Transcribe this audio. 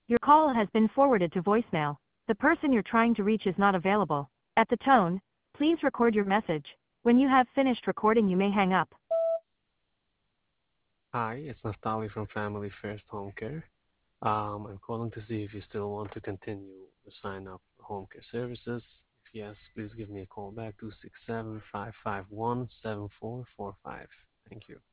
Your call has been forwarded to voicemail. The person you're trying to reach is not available. At the tone, please record your message. When you have finished recording, you may hang up. Hi, it's Naftali from Family First Home Care. I'm calling to see if you still want to continue to sign up for home care services. If yes, please give me a call back 267-551-7445. Thank you.